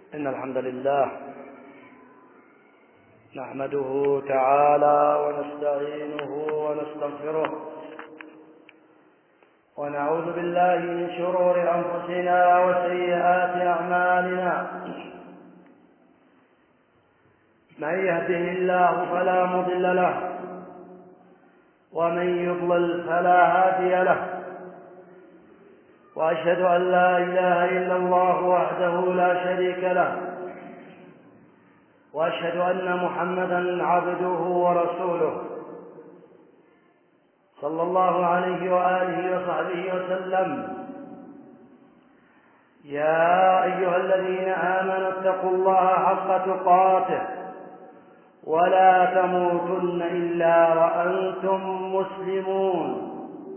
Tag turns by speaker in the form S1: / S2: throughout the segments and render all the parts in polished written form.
S1: إن الحمد لله نحمده تعالى ونستعينه ونستغفره ونعوذ بالله من شرور أنفسنا وسيئات أعمالنا. من يهده الله فلا مضل له ومن يضلل فلا هادي له، وأشهد أن لا إله إلا الله وحده لا شريك له، وأشهد أن محمدًا عبده ورسوله صلى الله عليه وآله وصحبه وسلم. يا أيها الذين آمنوا اتقوا الله حق تقاته ولا تموتن إلا وأنتم مسلمون.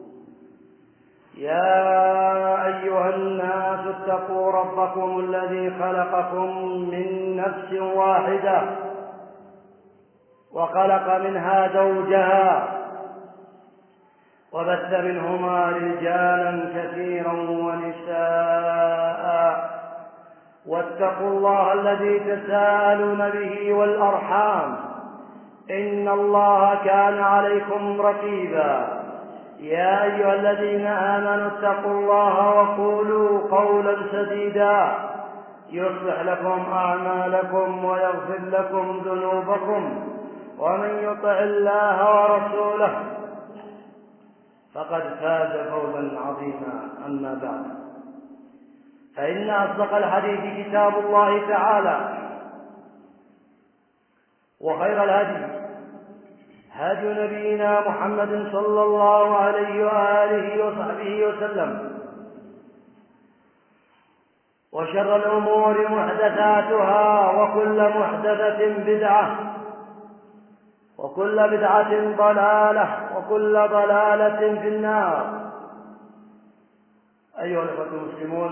S1: يا أيها الناس اتقوا ربكم الذي خلقكم من نفس واحدة وخلق منها زوجها وبث منهما رجالا كثيرا ونساء، واتقوا الله الذي تساءلون به والأرحام إن الله كان عليكم رقيبا. يا أيها الذين آمنوا اتقوا الله وقولوا قولا سديدا يصلح لكم أعمالكم ويغفر لكم ذنوبكم، ومن يطع الله ورسوله فقد فاز فوزا عظيما. أما بعد، فإن أصدق الحديث كتاب الله تعالى، وخير الهدي هدي نبينا محمد صلى الله عليه وآله وصحبه وسلم، وشر الأمور محدثاتها وكل محدثة بدعة وكل بدعة ضلالة وكل ضلالة في النار. أيها الأخوة المسلمون،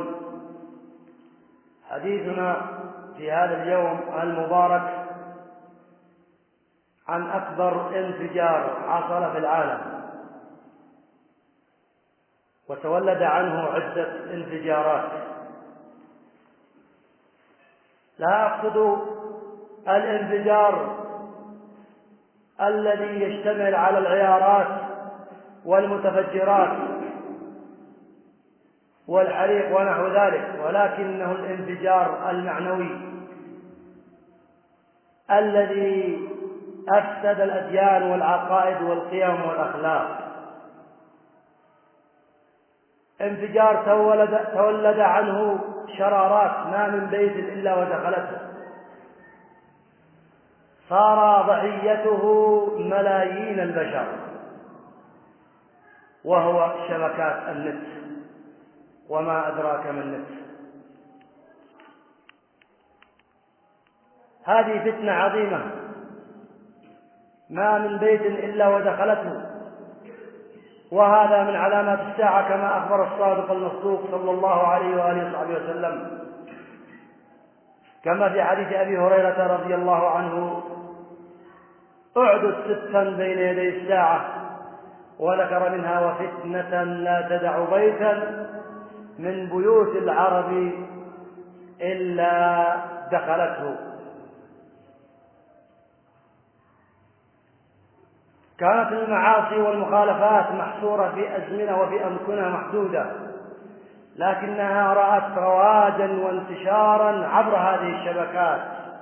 S1: حديثنا في هذا اليوم المبارك عن أكبر انفجار حصل في العالم، وتولد عنه عدة انفجارات. لا أقصد الانفجار الذي يشتمل على العيارات والمتفجرات والحريق ونحو ذلك، ولكنه الانفجار المعنوي الذي أفسد الأديان والعقائد والقيم والأخلاق. انفجار تولد عنه شرارات ما من بيت إلا ودخلته، صار ضحيته ملايين البشر، وهو شبكات النت. وما أدراك ما النت. هذه فتنة عظيمة ما من بيت إلا ودخلته، وهذا من علامات الساعة كما أخبر الصادق المصدوق صلى الله عليه وآله وصحبه وسلم، كما في حديث أبي هريرة رضي الله عنه: اعدد 6 بين يدي الساعة، وذكر منها: وفتنة لا تدع بيتا من بيوت العرب إلا دخلته. كانت المعاصي والمخالفات محصورة في أزمنة وفي أمكنة محدودة، لكنها رأت رواجا وانتشارا عبر هذه الشبكات.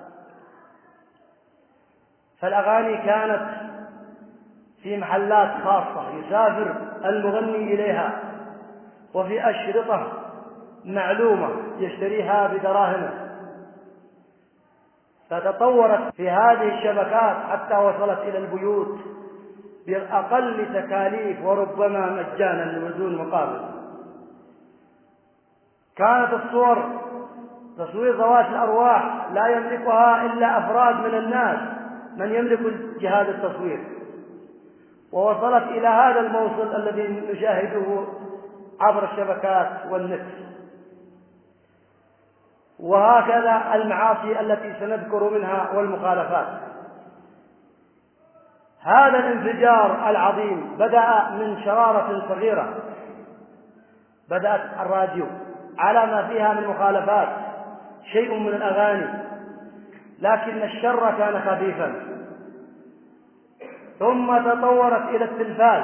S1: فالأغاني كانت في محلات خاصة يسافر المغني إليها، وفي أشرطة معلومة يشتريها بدراهمه. فتطورت في هذه الشبكات حتى وصلت إلى البيوت بأقل تكاليف وربما مجانا بدون مقابل. كانت الصور تصوير ذوات الأرواح لا يملكها إلا أفراد من الناس من يملك جهاز التصوير، ووصلت إلى هذا الموصل الذي نشاهده عبر الشبكات والنت. وهكذا المعاصي التي سنذكر منها والمخالفات. هذا الانفجار العظيم بدأ من شرارة صغيرة، بدأت الراديو على ما فيها من مخالفات شيء من الأغاني، لكن الشر كان خفيفا. ثم تطورت إلى التلفاز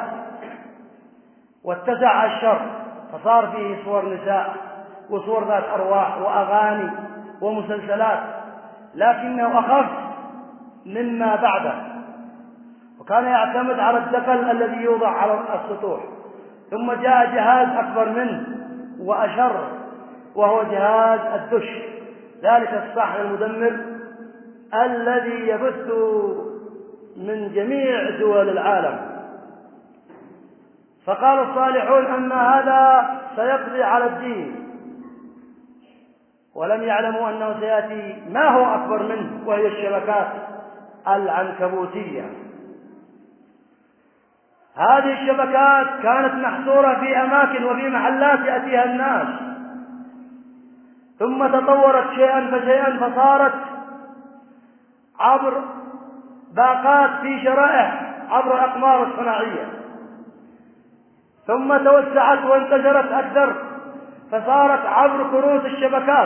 S1: واتسع الشر، فصار فيه صور نساء وصور ذات أرواح وأغاني ومسلسلات، لكنه أخف مما بعده، وكان يعتمد على الدقل الذي يوضع على السطوح. ثم جاء جهاز أكبر منه وأشر، وهو جهاز الدش، ذلك الصحن المدمر الذي يبث من جميع دول العالم. فقال الصالحون أن هذا سيقضي على الدين، ولم يعلموا أنه سيأتي ما هو أكبر منه، وهي الشبكات العنكبوتية. هذه الشبكات كانت محصورة في أماكن وفي محلات يأتيها الناس، ثم تطورت شيئا فشيئا، فصارت عبر باقات في شرائح عبر الأقمار الصناعية، ثم توسعت وانتشرت أكثر، فصارت عبر كروت الشبكات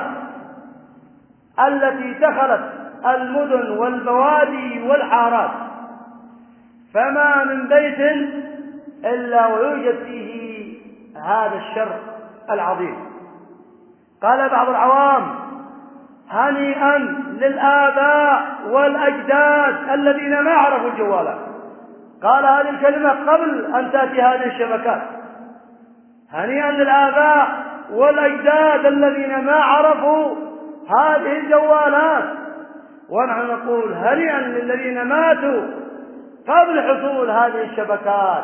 S1: التي دخلت المدن والبوادي والحارات، فما من بيت إلا ويوجد فيه هذا الشر العظيم. قال بعض العوام: هنيئا للآباء والأجداد الذين ما عرفوا الجوالات. قال هذه الكلمة قبل أن تأتي هذه الشبكات. هنيئا للآباء والأجداد الذين ما عرفوا هذه الجوالات، ونحن نقول هنيئا للذين ماتوا قبل حصول هذه الشبكات.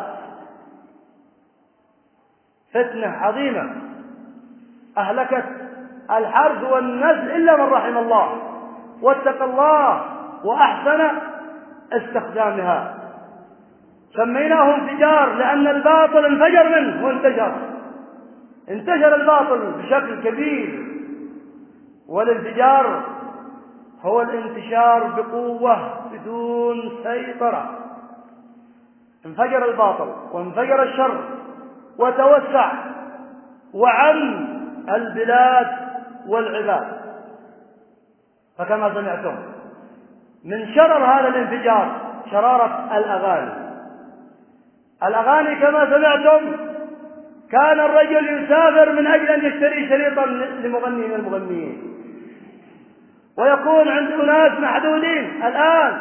S1: فتنة عظيمة أهلكت الحرث والنسل إلا من رحم الله واتقى الله وأحسن استخدامها. سميناه انفجار لأن الباطل انفجر منه وانتشر، انتشر الباطل بشكل كبير. والانفجار هو الانتشار بقوة بدون سيطرة. انفجر الباطل وانفجر الشر وتوسع وعم البلاد والعباد. فكما سمعتم من شرر هذا الانفجار شرارة الأغاني كما سمعتم، كان الرجل يسافر من أجل أن يشتري شريطا لمغني من المغنيين، ويكون عند أناس محدودين. الآن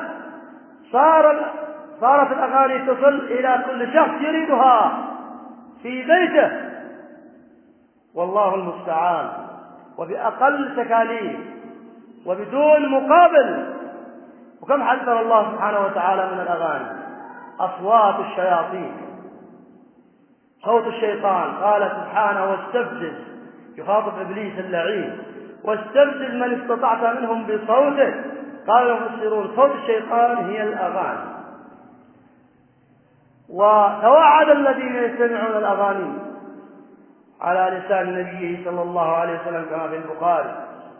S1: صارت الأغاني تصل إلى كل شخص يريدها في بيته، والله المستعان، وبأقل تكاليف وبدون مقابل. وكم حذر الله سبحانه وتعالى من الأغاني: أصوات الشياطين، صوت الشيطان. قال سبحانه: واستفزز، يخاطب إبليس اللعين، واستفزز من استطعت منهم بصوتك. قال المفسرون: صوت الشيطان هي الأغاني. وتوعد الذين يستمعون الأغاني على لسان نبيه صلى الله عليه وسلم كما في البخاري،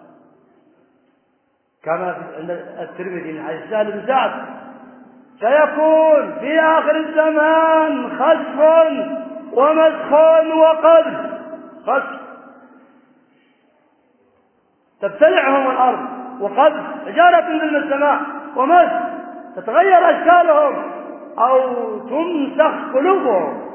S1: كما عند الترمذي من حديث سهل بن سعد: سيكون في آخر الزمان خسف ومسخ وقذف. خسف تبتلعهم الأرض، وقذف حجارة من السماء، ومسخ تتغير أشكالهم أو تمسخ قلوبهم.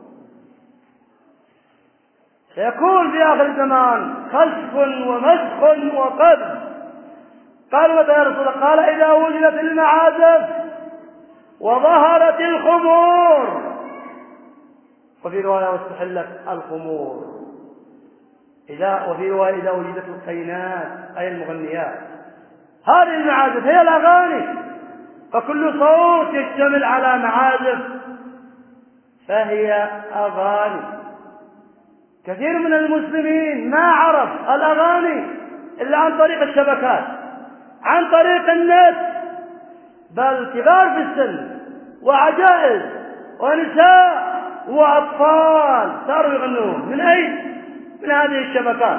S1: سيكون في آخر الزمان خسف ومسخ وقذف. قال: متى يا رسول الله؟ قال: إذا وجدت المعازف وظهرت الخمور. وفي رواية: واستحلت الخمور. وفي رواية: إذا وجدت القينات، أي المغنيات. هذه المعازف هي الأغاني، فكل صوت يشتمل على معازف فهي أغاني. كثير من المسلمين ما عرف الأغاني إلا عن طريق الشبكات، عن طريق النت، بل كبار في السن وعجائز ونساء وأطفال صاروا يغنون. من أين؟ من هذه الشبكات.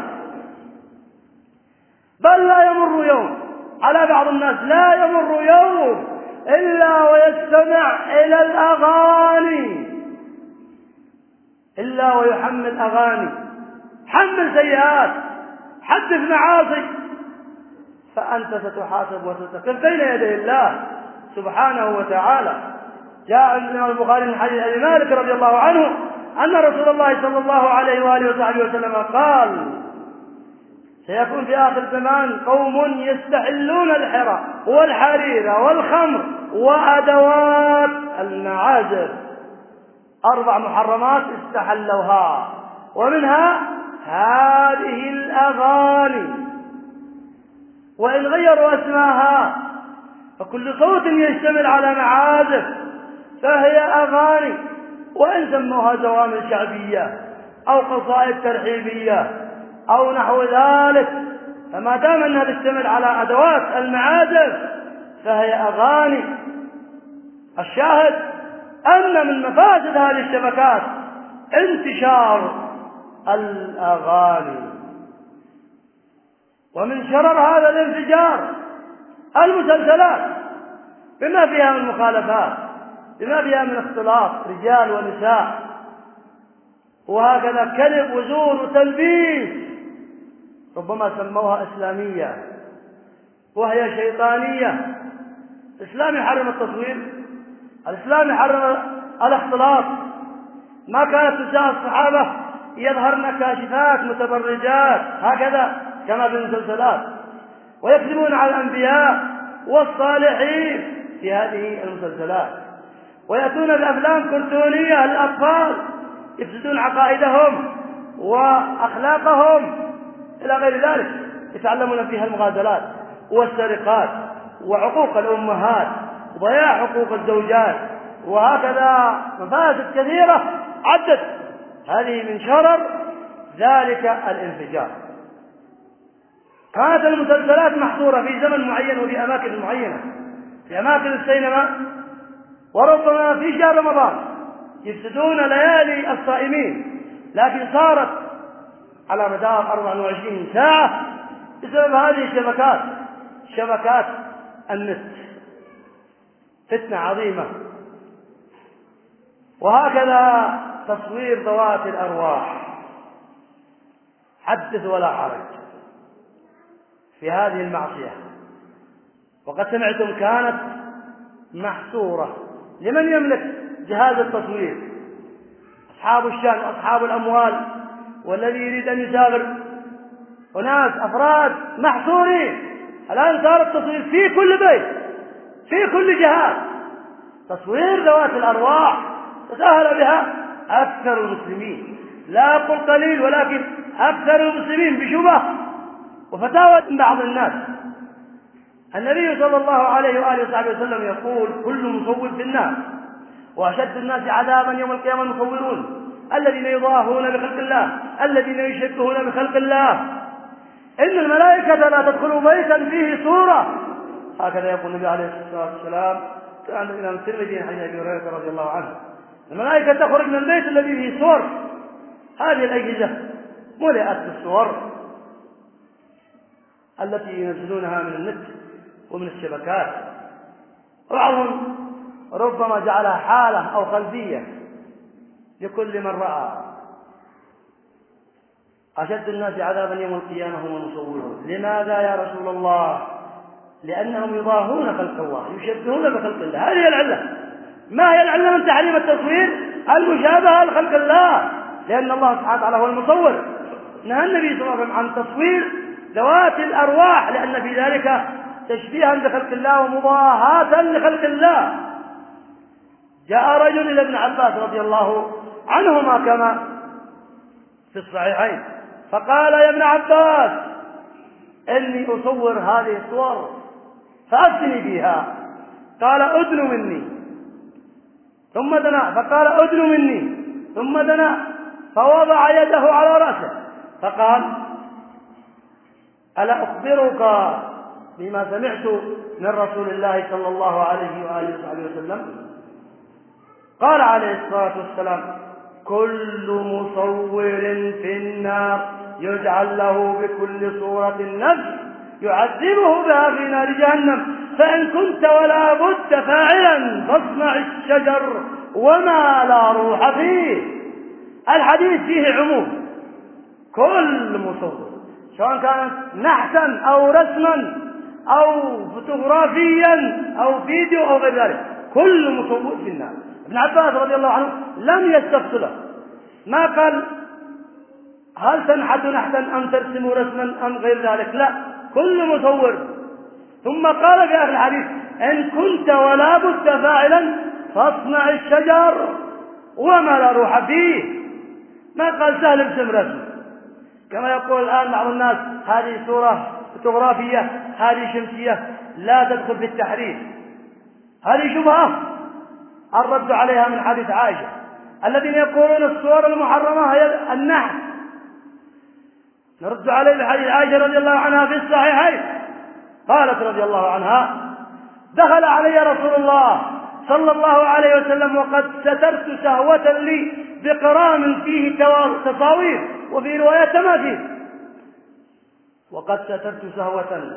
S1: بل لا يمر يوم على بعض الناس، لا يمر يوم إلا ويستمع إلى الأغاني، إلا ويحمل أغاني، حمل سيئات، حدث معاصي، فأنت ستحاسب وستقف بين يدي الله سبحانه وتعالى. جاء عند الإمام البخاري من حديث أبي مالك رضي الله عنه أن رسول الله صلى الله عليه وآله وصحبه وسلم قال: سيكون في آخر الزمان قوم يستحلون الحرى والحرير والخمر وأدوات المعازف، 4 محرمات استحلوها، ومنها هذه الأغاني، وإن غيروا أسماها فكل صوت يشتمل على معازف فهي أغاني، وإن سموها زوامل شعبية أو قصائد ترحيبية أو نحو ذلك، فما دام أنها تشتمل على أدوات المعازف فهي أغاني. الشاهد أن من مفاسد هذه الشبكات انتشار الأغاني، ومن شرر هذا الانفجار المسلسلات بما فيها من مخالفات، بما فيها من اختلاط رجال ونساء، وهكذا كذب وزور وتلبيس، ربما سموها إسلامية وهي شيطانية. الإسلام يحرم التصوير، الإسلام يحرم الاختلاط. ما كانت نساء الصحابة يظهرن كاشفات متبرجات هكذا كما في المسلسلات، ويكذبون على الأنبياء والصالحين في هذه المسلسلات، ويأتون بأفلام كرتونية للأطفال يفسدون عقائدهم وأخلاقهم إلى غير ذلك، يتعلمون فيها المغازلات والسرقات وعقوق الأمهات وضياع حقوق الزوجات، وهكذا مفاسد كثيرة عدت. هذه من شرر ذلك الانفجار. كانت المسلسلات محصورة في زمن معين وفي أماكن معينة، في أماكن السينما، وربما في شهر رمضان يفسدون ليالي الصائمين، لكن صارت على مدار 24 ساعة بسبب هذه الشبكات، شبكات النت، فتنة عظيمة. وهكذا تصوير ذوات الأرواح، حدث ولا حرج في هذه المعصية. وقد سمعتم كانت محصورة لمن يملك جهاز التصوير، أصحاب الشأن وأصحاب الأموال، والذي يريد أن يسافر، وناس أفراد محصورين. الآن صار التصوير في كل بيت، في كل جهاز، تصوير ذوات الأرواح تساهل بها أكثر المسلمين، لا أقول قليل ولكن أكثر المسلمين، بشبه وفتاوى من بعض الناس. النبي صلى الله عليه وآله وصحبه وسلم يقول: كل مصور في النار، وأشد الناس عذابا يوم القيامة المصورون الذين يضاهون بخلق الله، الذين يشبهون بخلق الله. إن الملائكة لا تدخل بيتا فيه صورة، هكذا يقول النبي عليه الصلاة والسلام كان الإمام الترمذي عن أبي هريرة رضي الله عنه: الملائكة تخرج من البيت الذي فيه صور. هذه الأجهزة ملئت بالصور التي ينزلونها من النت ومن الشبكات، وبعضهم ربما جعلها حالة أو خلفية لكل من رأى. أشد الناس عذابا يوم القيامة هم المصورون. لماذا يا رسول الله؟ لأنهم يضاهون خلق الله، يشبهون بخلق الله. هذه العلة. ما هي العلة من تحريم التصوير؟ المشابهة لخلق الله، لأن الله سبحانه وتعالى هو المصور. نهى النبي صلى الله عليه وسلم عن تصوير ذوات الأرواح، لأن في ذلك تشبيها بخلق الله ومضاهاة لخلق الله. جاء رجل إلى ابن عباس رضي الله عنهما كما في الصحيحين، فقال: يا ابن عباس، إني أصور هذه الصور فأفتني فيها. قال: أدن مني. ثم دنا فقال: أدن مني. ثم دنا فوضع يده على رأسه فقال: ألا أخبرك بما سمعت من رسول الله صلى الله عليه وآله وسلم؟ قال عليه الصلاة والسلام: كل مصور في النار يجعل له بكل صورة نفس يعذبه بها في نار جهنم، فإن كنت ولا بد فاعلا فاصنع الشجر وما لا روح فيه. الحديث فيه عموم، كل مصور سواء كانت نحتا أو رسما أو فوتوغرافيا أو فيديو أو غير ذلك، كل مصور في النار. ابن عباس رضي الله عنه لم يستفصله، ما قال هل تنحت نحتا أم ترسم رسما أم غير ذلك، لا، كل مصور. ثم قال في آخر الحديث: إن كنت ولا بد فاعلا فاصنع الشجر وما لا روح فيه. ما قال سهل ارسم رسم كما يقول الآن بعض الناس: هذه صورة فوتوغرافية، هذه شمسية، لا تدخل في التحريف. هذه شبهة الرد عليها من حديث عائشة. الذين يقولون الصور المحرمة هي النحت، نرد عليه بحديث عائشة رضي الله عنها في الصحيحين، قالت رضي الله عنها: دخل علي رسول الله صلى الله عليه وسلم وقد سترت سهوة لي بقرام فيه تصاوير، وفي رواية تماثيل. وقد سترت سهوة،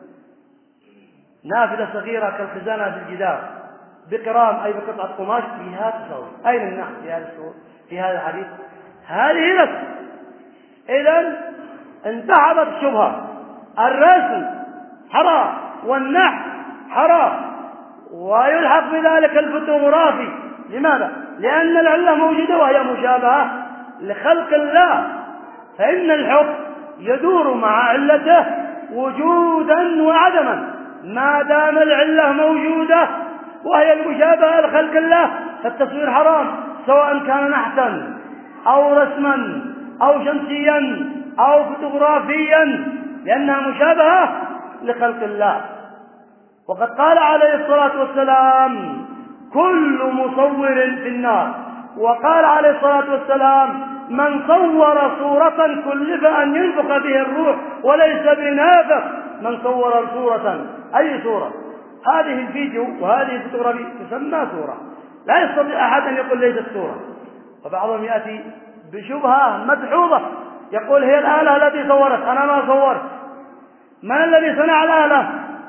S1: نافذة صغيرة كالخزانة في الجدار، بقرام أي بقطعة قماش فيها تصاوير. أين النحت في هذا الصور في هذا الحديث؟ هذه رسم. إذن انتحبت الشبهة، الرسم حرام والنحت حرام، ويلحق بذلك الفوتوغرافي. لماذا؟ لأن العلة موجودة وهي مشابهة لخلق الله، فإن الحكم يدور مع علته وجودا وعدما. ما دام العلة موجودة وهي المشابهة لخلق الله فالتصوير حرام، سواء كان نحتا أو رسما أو شمسيا أو فوتوغرافيا، لأنها مشابهة لخلق الله. وقد قال عليه الصلاة والسلام: كل مصور في النار. وقال عليه الصلاة والسلام: من صور صورة كلف أن ينفخ به الروح وليس بنافخ. من صور صورة، أي صورة؟ هذه الفيديو وهذه الفوتوغرافي تسمى صورة، لا يستطيع أحد أن يقول ليست صورة. وبعضهم يأتي بشبهة مدحوظة، يقول: هي الآلة التي صورت، أنا ما صورت. من الذي صنع الآلة؟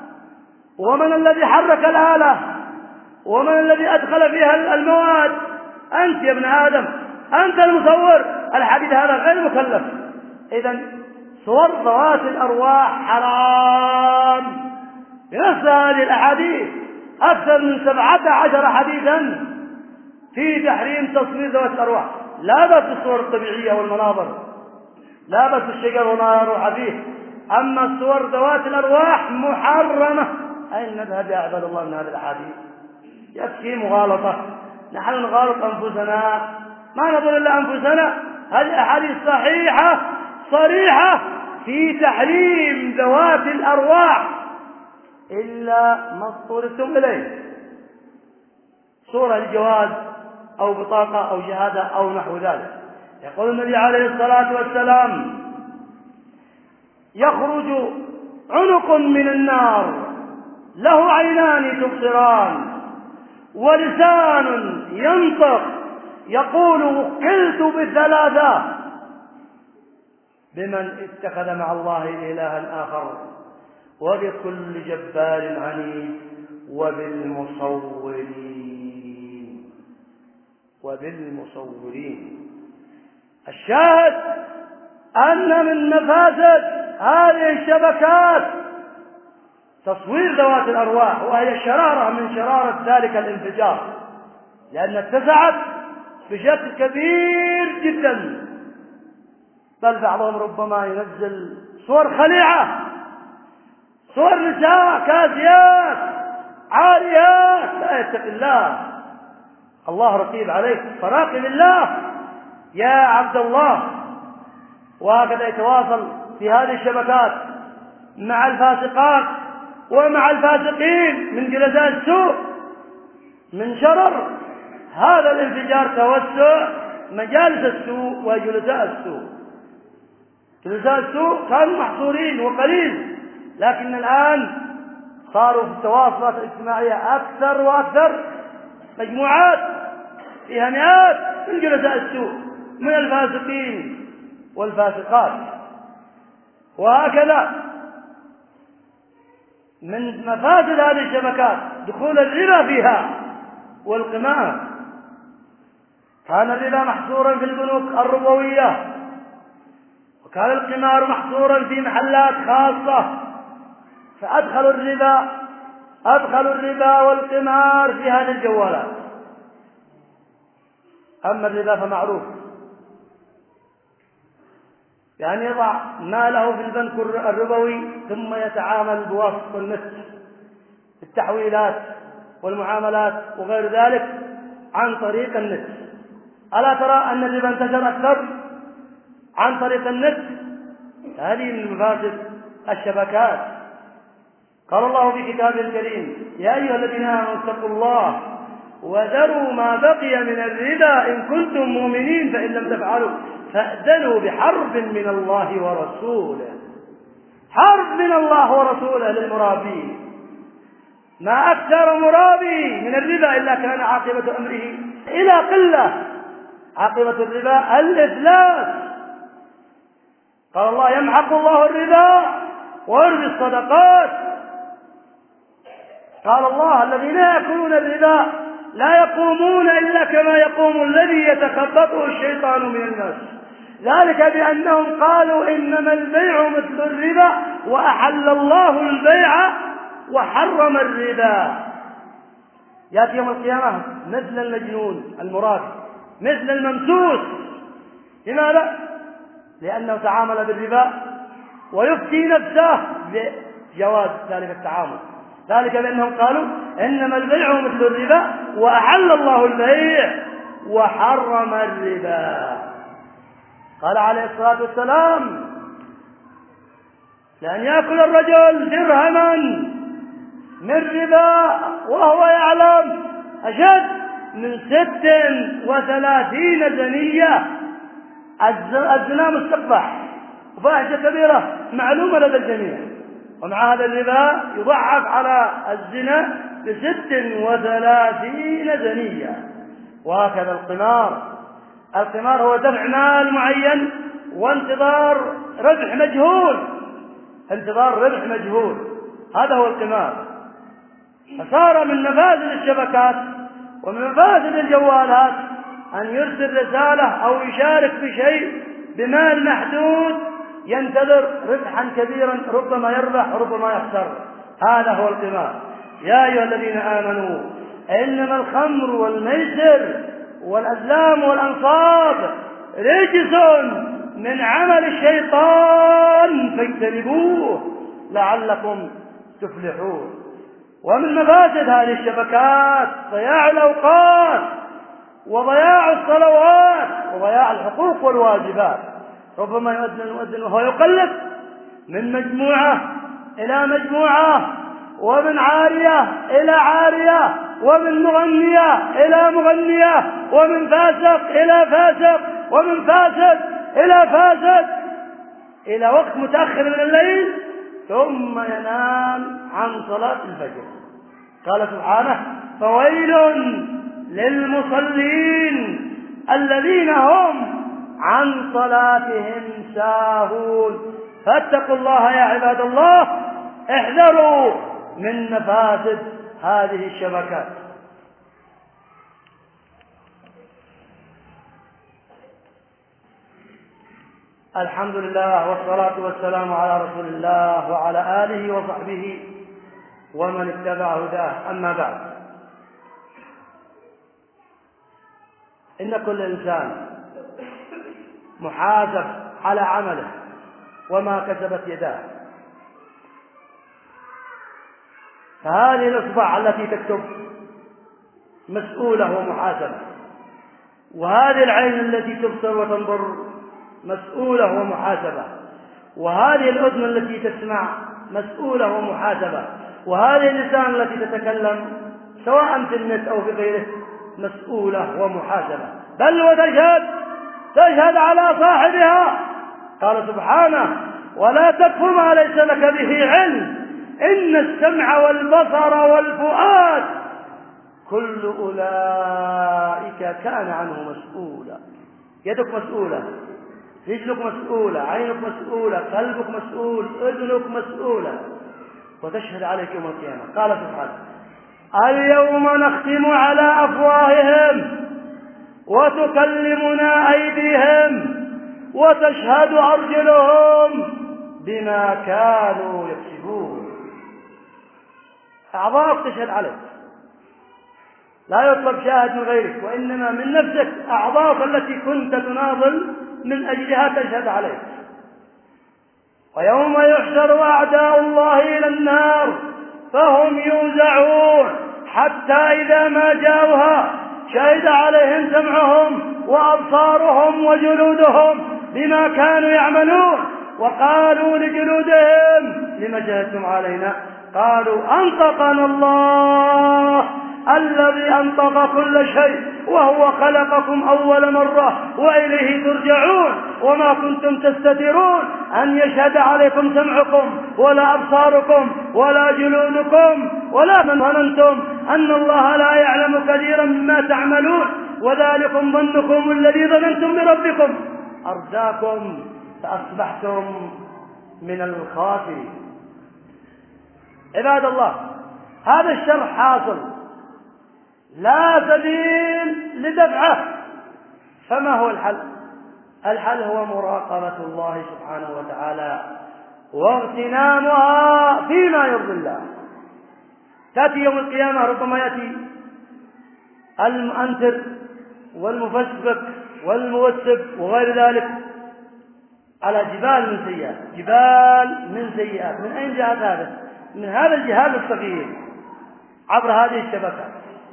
S1: ومن الذي حرك الآلة؟ ومن الذي أدخل فيها المواد؟ أنت يا ابن آدم، أنت المصور. الحديث هذا غير مكلف. إذن صور ذوات الأرواح حرام بنفس هذه الأحاديث، أكثر من 17 حديثا في تحريم تصوير ذوات الأرواح. لا بأس بالصور الطبيعية والمناظر، لا بأس بالشجر وما لا روح فيه، أما الصور ذوات الأرواح محرمة. أين نذهب يا عباد الله من هذه الأحاديث؟ يكفي مغالطة، نحن نغالط أنفسنا، ما نظن إلا أنفسنا. هذه أحاديث صحيحة صريحة في تحريم ذوات الأرواح إلا ما اضطررتم إليه، صورة الجواز أو بطاقة أو شهادة أو نحو ذلك. يقول النبي عليه الصلاة والسلام: يخرج عنق من النار له عينان تبصران ولسان ينطق يقول: وكلت بالثلاثة، بمن اتخذ مع الله إلها آخر، وبكل جبار عنيد، وبالمصورين. الشاهد أن من مفاسد هذه الشبكات تصوير ذوات الأرواح، وهي شرارة من شرارة ذلك الانفجار، لأن اتسعت بشكل كبير جدا. بل بعضهم ربما ينزل صور خليعة، صور نساء كاسيات عاريات. لا يتق الله، الله رقيب عليك، فراقب الله يا عبد الله. وهكذا يتواصل في هذه الشبكات مع الفاسقات ومع الفاسقين من جلساء السوء، من شرر هذا الانفجار توسع مجالس السوء وجلساء السوء. جلساء السوء كانوا محصورين وقليل، لكن الآن صاروا في التواصلات الاجتماعية أكثر وأكثر، مجموعات فيها مئات من جلساء السوء من الفاسقين والفاسقات. وهكذا من مفاسد هذه الشبكات دخول الربا فيها والقمار. كان الربا محصورا في البنوك الربوية، وكان القمار محصورا في محلات خاصة، أدخلوا الربا والقمار في هذه الجوالات. أما الربا فمعروف، يعني يضع ماله في البنك الربوي ثم يتعامل بواسطة النت، التحويلات والمعاملات وغير ذلك عن طريق النت. ألا ترى أن الربا انتشر أكثر عن طريق النت؟ هذه من مفاسد الشبكات. قال الله في كتابه الكريم: يا أيها الذين آمنوا اتقوا الله وذروا ما بقي من الربا إن كنتم مؤمنين فإن لم تفعلوا فأذنوا بحرب من الله ورسوله. حرب من الله ورسوله للمرابين. ما أكثر مرابي من الربا إلا كان عاقبة أمره إلى قلة. عاقبة الربا الإفلاس. قال الله: يمحق الله الربا ويربي الصدقات. قال الله: الذين يأكلون الربا لا يقومون إلا كما يقوم الذي يتخبطه الشيطان من المس، ذلك بأنهم قالوا إنما البيع مثل الربا وأحل الله البيع وحرم الربا. يأتي يوم القيامة مثل المجنون المرابي، مثل الممسوس. لماذا؟ لأنه تعامل بالربا ويفتي نفسه بجواز ذلك التعامل، ذلك بأنهم قالوا إنما البيع مثل الربا وأحل الله البيع وحرم الربا. قال عليه الصلاة والسلام: لأن يأكل الرجل درهما من ربا وهو يعلم أشد من 36 زنية. الزنا مستقبح وفاحشة كبيرة معلومة لدى الجميع، ومع هذا الربا يضعف على الزنا ب36 زنية. وهكذا القمار هو دفع مال معين وانتظار ربح مجهول، هذا هو القمار. فصار من مفاسد الشبكات ومن مفاسد الجوالات أن يرسل رسالة أو يشارك بشيء بمال محدود ينتظر ربحا كبيرا، ربما يربح ربما يخسر. هذا هو القمار. يا أيها الذين آمنوا إنما الخمر والميسر والأزلام والأنصاب رجس من عمل الشيطان فاجتنبوه لعلكم تفلحون. ومن مفاسد هذه الشبكات ضياع الأوقات وضياع الصلوات وضياع الحقوق والواجبات. ربما يؤذن وهو يقلب من مجموعة إلى مجموعة، ومن عارية إلى عارية، ومن مغنية إلى مغنية، ومن فاسق إلى فاسق، ومن فاسد إلى فاسد، إلى وقت متأخر من الليل ثم ينام عن صلاة الفجر. قال سبحانه: فويل للمصلين الذين هم عن صلاتهم ساهون. فاتقوا الله يا عباد الله، احذروا من مفاسد هذه الشبكات. الحمد لله والصلاة والسلام على رسول الله وعلى آله وصحبه ومن اتبع هداه. أما بعد، إن كل إنسان محاسب على عمله وما كسبت يداه. فهذه الإصبع التي تكتب مسؤولة ومحاسبة، وهذه العين التي تبصر وتنظر مسؤولة ومحاسبة، وهذه الأذن التي تسمع مسؤولة ومحاسبة، وهذه اللسان التي تتكلم سواء في النت أو في غيره مسؤولة ومحاسبة، بل وتشهد على صاحبها. قال سبحانه: ولا تكف ما ليس لك به علم إن السمع والبصر والفؤاد كل أولئك كان عنه مسؤولا. يدك مسؤولة، رجلك مسؤولة، عينك مسؤولة، قلبك مسؤول، أذنك مسؤولة، وتشهد عليك يوم القيامة. قال سبحانه: اليوم نختم على أفواههم وتكلمنا أيديهم وتشهد أرجلهم بما كانوا يكسبون. أعضاءك تشهد عليك، لا يطلب شاهد من غيرك، وإنما من نفسك، أعضاءك التي كنت تناضل من أجلها تشهد عليك. ويوم يحشر أعداء الله إلى النار فهم يوزعون حتى إذا ما جاءوها شهد عليهم سمعهم وأبصارهم وجلودهم بما كانوا يعملون، وقالوا لجلودهم لم شهدتم علينا؟ قالوا أنطقنا الله الذي أنطق كل شيء وهو خلقكم أول مرة وإليه ترجعون وما كنتم تستترون أن يشهد عليكم سمعكم ولا أبصاركم ولا جلودكم ولا من ظننتم أن الله لا يعلم كثيرا مما تعملون وذلكم ظنكم الذي ظننتم بربكم أرداكم فأصبحتم من الخاسرين. عباد الله، هذا الشر حاصل لا سبيل لدفعه، فما هو الحل؟ الحل هو مراقبة الله سبحانه وتعالى واغتنامها فيما يرضي الله. تأتي يوم القيامة ربما يأتي المؤنتر والمفسق والموسب وغير ذلك على جبال من سيئات، جبال من سيئات. من أين جاءت هذا؟ من هذا الجهاز الصغير عبر هذه الشبكة.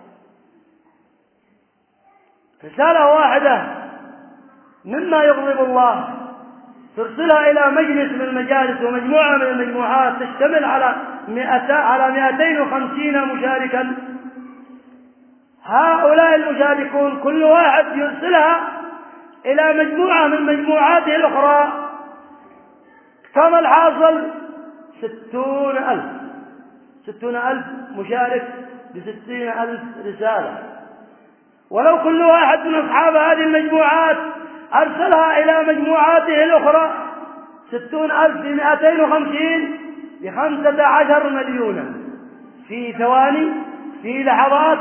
S1: رسالة واحدة مما يغضب الله ترسلها إلى مجلس من المجالس ومجموعة من المجموعات تشتمل على 250 مشاركا. هؤلاء المشاركون كل واحد يرسلها إلى مجموعة من مجموعاته الأخرى، كم الحاصل؟ 60,000 مشارك ب60,000 رسالة. ولو كل واحد من أصحاب هذه المجموعات أرسلها إلى مجموعاته الأخرى 60,000 في 250 ب15 مليونا في ثواني، في لحظات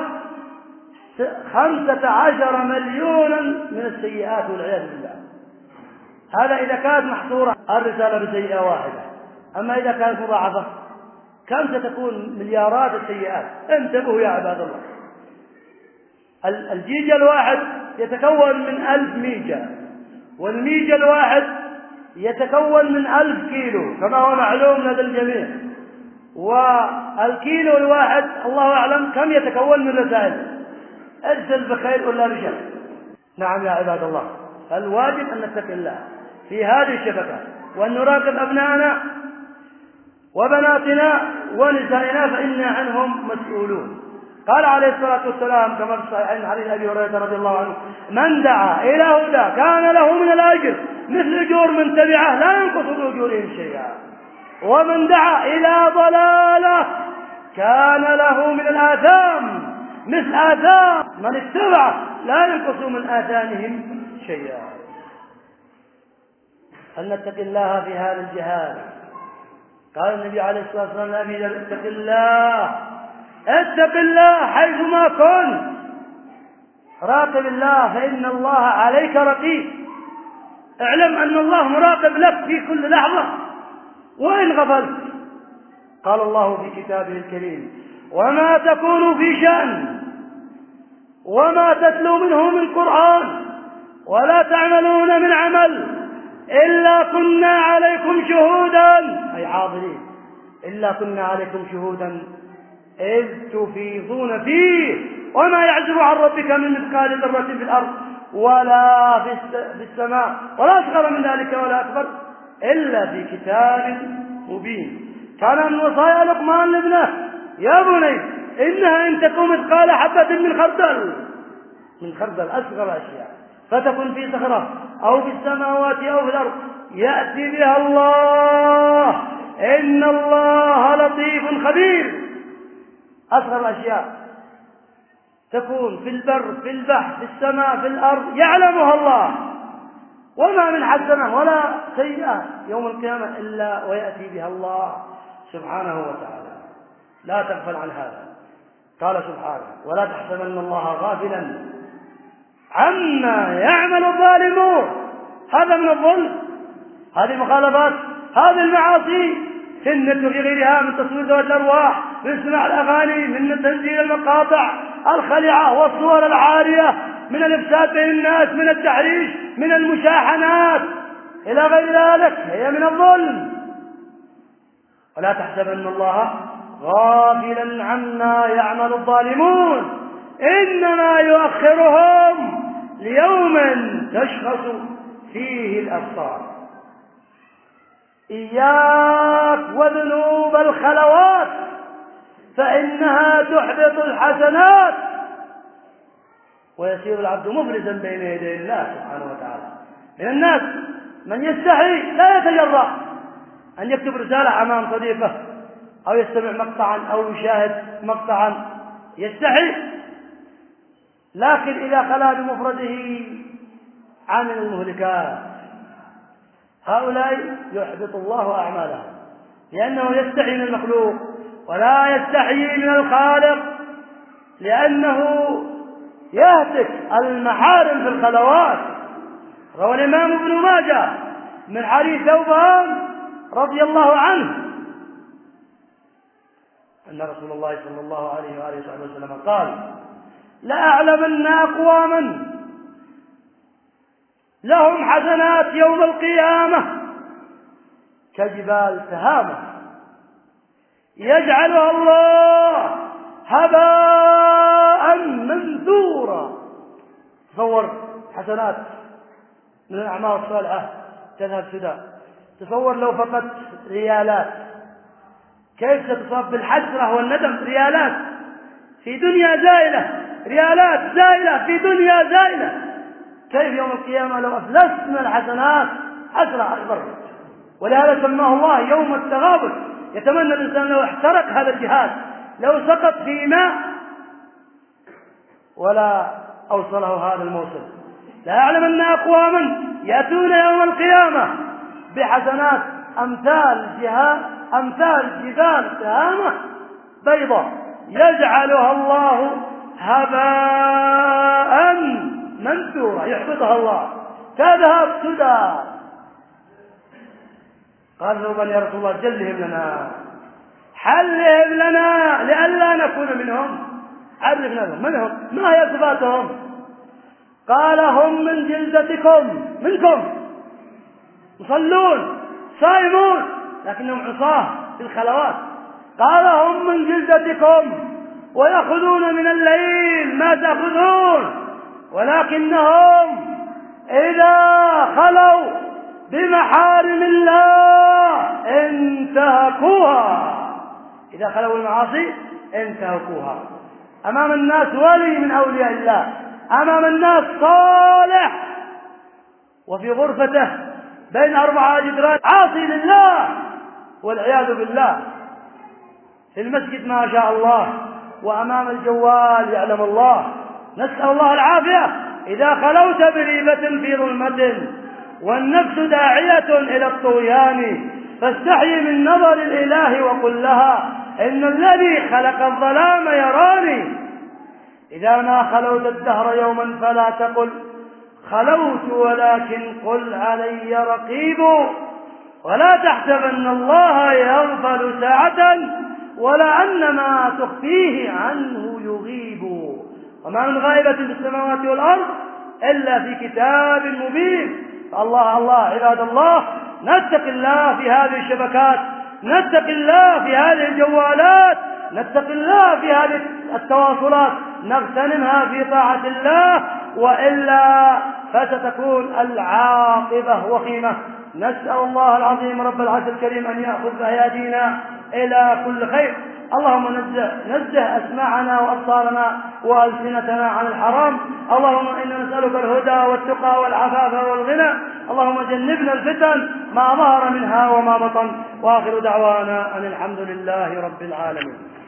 S1: 15 مليونا من السيئات والعياذ بالله. هذا إذا كانت محصورة الرسالة بسيئة واحدة، أما إذا كانت مضاعفة كم ستكون مليارات السيئات. انتبهوا يا عباد الله. الجيجا الواحد يتكون من 1000 ميجا، والميجا الواحد يتكون من 1000 كيلو كما هو معلوم لدى الجميع، والكيلو الواحد الله أعلم كم يتكون من رسائل. أجزل بخير ولا بشر. نعم يا عباد الله، الواجب أن نتقي الله في هذه الشبكة وأن نراقب أبنائنا وبناتنا ونسائنا فإنا عنهم مسؤولون. قال عليه الصلاة والسلام كما في الصحيحين حديث أبي هريرة رضي الله عنه: من دعا إلى هدى كان له من الأجر مثل أجور من تبعه لا ينقص من أجورهم شيئا، ومن دعا إلى ضلالة كان له من الآثام مثل آثام من اتبعه لا ينقص من آثامهم شيئا. فلنتق الله في هذا الجهاد. قال النبي عليه الصلاة والسلام لأبي ذر: اتق الله، اتق الله حيثما كنت، راقب الله فإن الله عليك رقيب. اعلم أن الله مراقب لك في كل لحظة وإن غفلت. قال الله في كتابه الكريم: وما تكون في شأن وما تتلو منه من قرآن ولا تعملون من عمل إلا كنا عليكم شهودا، أي حاضرين، إلا كنا عليكم شهودا إذ تفيضون فيه وما يعزب عن ربك من مثقال ذرة في الأرض ولا في السماء ولا أصغر من ذلك ولا أكبر إلا في كتاب مبين. كان من وصايا لقمان لابنه: يا بني إنها إن تكون مثقال حبة من خردل أصغر الأشياء فتكن في صخرة أو في السماوات أو في الأرض يأتي بها الله إن الله لطيف خبير. أصغر الأشياء تكون في البر في البحر في السماء في الأرض يعلمها الله، وما من حسنة ولا سيئة يوم القيامة إلا ويأتي بها الله سبحانه وتعالى. لا تغفل عن هذا. قال سبحانه: ولا تحسبن الله غافلا عما يعمل الظالمون. هذا من الظلم، هذه المخالفات، هذه المعاصي في النت وفي غيرها من تصوير ذوات الأرواح، من سماع الأغاني، من تنزيل المقاطع الخليعة والصور العارية، من الإفساد بين الناس، من التحريش، من المشاحنات إلى غير ذلك، هي من الظلم. ولا تحسبن الله غافلا عما يعمل الظالمون، إنما يؤخرهم ليوم تشخص فيه الأبصار. إياك وذنوب الخلوات فإنها تحبط الحسنات، ويسير العبد مفلسا بين يدي الله سبحانه وتعالى. من الناس من يستحي لا يتجرأ أن يكتب رسالة أمام صديقه أو يستمع مقطعا أو يشاهد مقطعا، يستحي، لكن إذا خلا بمفرده عمل المهلكات. هؤلاء يحبط الله أعمالهم لأنه يستحي من المخلوق ولا يستحي من الخالق، لأنه يهتك المحارم في الخلوات. روى الإمام ابن ماجه من حديث ثوبان رضي الله عنه أن رسول الله صلى الله عليه وآله وسلم قال: لأعلمن أقواما لهم حسنات يوم القيامة كجبال تهامة يجعلها الله هباء منثورا. تصور حسنات من الأعمال الصالحة تذهب سدى. تصور لو فقدت ريالات كيف ستصاب بالحسرة والندم. ريالات في دنيا زائلة، ريالات زائلة في دنيا زائلة، كيف يوم القيامة لو أفلست من الحسنات حسرة أكبر. ولهذا سماه الله يوم التغابن. يتمنى الإنسان لو احترق هذا الجهاز، لو سقط في ماء ولا أوصله هذا الموصل. لا يعلم أن أقواما يأتون يوم القيامة بحسنات أمثال جبال تهامة بيضاء يجعلها الله هباء منثورا، يحبطها الله تذهب سدى. قال ثوبان: يا رسول الله جلهم لنا، حلهم لنا لئلا نكون منهم. عرفنا لهم من هم، ما هي صفاتهم؟ قال: هم من جلدتكم، منكم، يصلون صائمون لكنهم عصاة في الخلوات. قال: هم من جلدتكم ويأخذون من الليل ما تأخذون، ولكنهم إذا خلوا بمحارم الله انتهكوها. إذا خلوا المعاصي انتهكوها. أمام الناس ولي من أولياء الله، أمام الناس صالح، وفي غرفته بين 4 جدران عاصي لله والعياذ بالله. في المسجد ما شاء الله، وأمام الجوال يعلم الله. نسأل الله العافية. إذا خلوت بريبة في ظلمة والنفس داعية إلى الطغيان فاستحي من نظر الإله وقل لها إن الذي خلق الظلام يراني. إذا ما خلوت الدهر يوما فلا تقل خلوت، ولكن قل علي رقيب. ولا تحسبن الله يغفل ساعة ولا أن ما تخفيه عنه يغيب. وما من غائبة في السماوات والأرض إلا في كتاب مبين. فالله الله عباد الله، نتقي الله في هذه الشبكات، نتقي الله في هذه الجوالات، نتقي الله في هذه التواصلات، نغتنمها في طاعة الله، وإلا فستكون العاقبة وخيمة. نسأل الله العظيم رب العرش الكريم أن يأخذ بأيادينا إلى كل خير. اللهم نزه أسماعنا وأبصارنا وألسنتنا عن الحرام. اللهم إنا نسألك الهدى والتقى والعفاف والغنى. اللهم جنبنا الفتن ما ظهر منها وما بطن. وآخر دعوانا أن الحمد لله رب العالمين.